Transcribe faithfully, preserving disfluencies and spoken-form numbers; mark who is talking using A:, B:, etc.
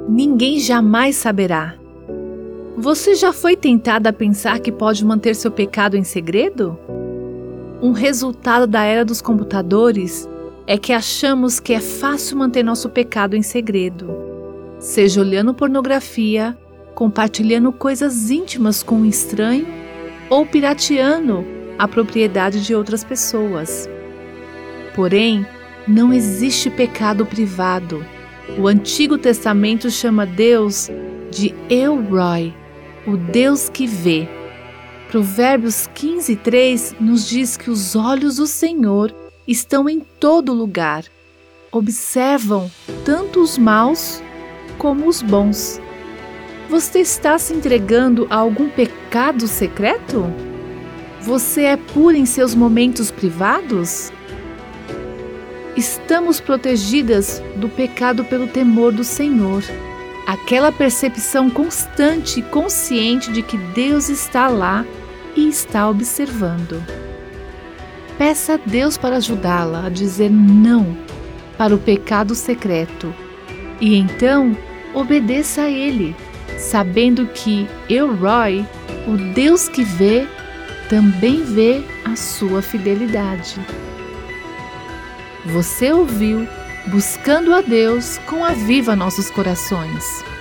A: ninguém jamais saberá. Você já foi tentada a pensar que pode manter seu pecado em segredo? Um resultado da era dos computadores é que achamos que é fácil manter nosso pecado em segredo. Seja olhando pornografia, compartilhando coisas íntimas com um estranho ou pirateando a propriedade de outras pessoas. Porém, não existe pecado privado. O Antigo Testamento chama Deus de El Roi, o Deus que vê. Provérbios quinze, três nos diz que os olhos do Senhor estão em todo lugar. Observam tanto os maus como os bons. Você está se entregando a algum pecado secreto? Você é pura em seus momentos privados? Estamos protegidas do pecado pelo temor do Senhor, aquela percepção constante e consciente de que Deus está lá e está observando. Peça a Deus para ajudá-la a dizer não para o pecado secreto e então obedeça a Ele, sabendo que El Roi, o Deus que vê, também vê a sua fidelidade. Você ouviu Buscando a Deus com Aviva Nossos Corações.